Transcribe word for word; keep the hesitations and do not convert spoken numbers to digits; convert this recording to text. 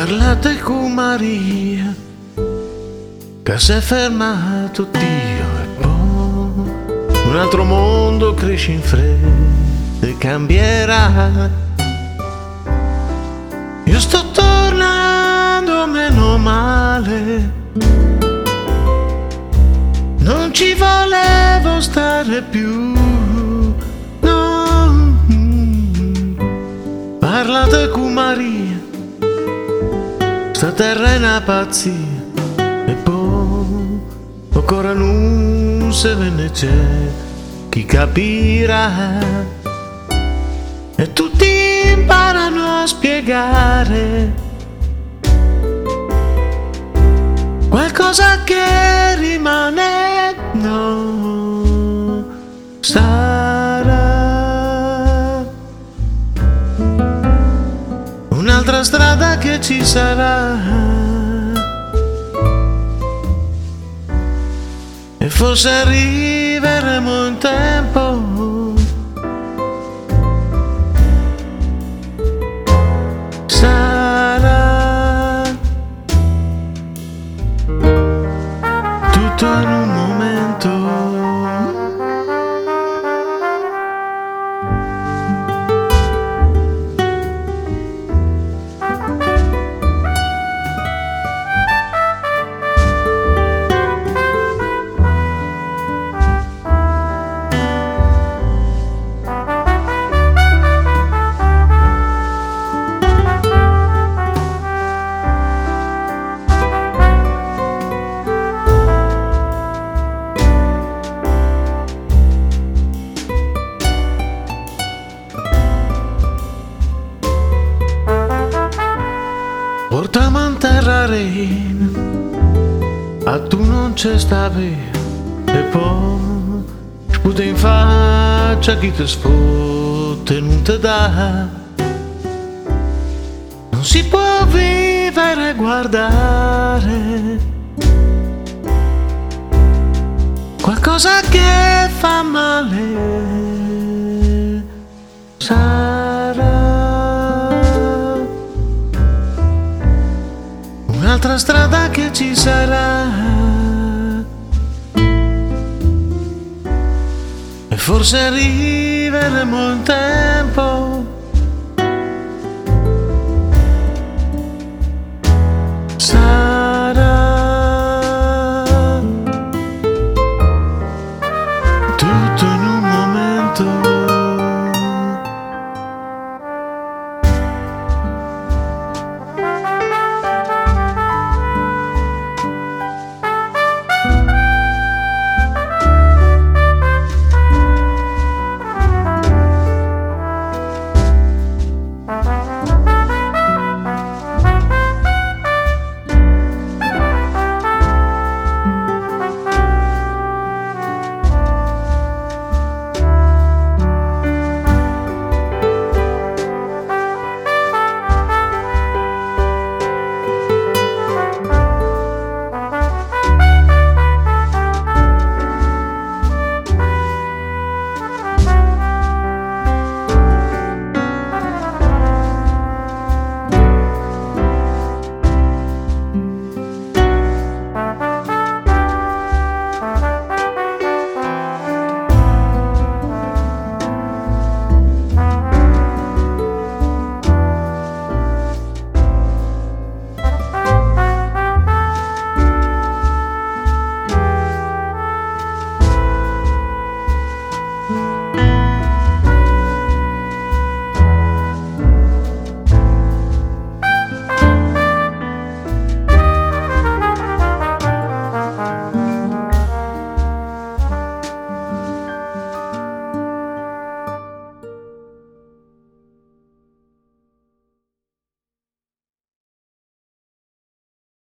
Parlate con Maria, che si è fermato Dio e poi un altro mondo cresce in fretta e cambierà. Io sto tornando meno male, non ci volevo stare più, no. Parlate con Maria, sta terra è una pazzia, e poi ancora non se ve ne c'è chi capirà, e tutti imparano a spiegare qualcosa che rimane, no, sarà un'altra strada che ci sarà, e forse arriveremo in tempo. Sarà tutto in un momento. Portami in terra reina, a tu non c'è stavi, e poi sputa in faccia chi ti sfotte non ti dà. Non si può vivere e guardare qualcosa che fa male, sarà un'altra strada che ci sarà, e forse arriveremo in tempo.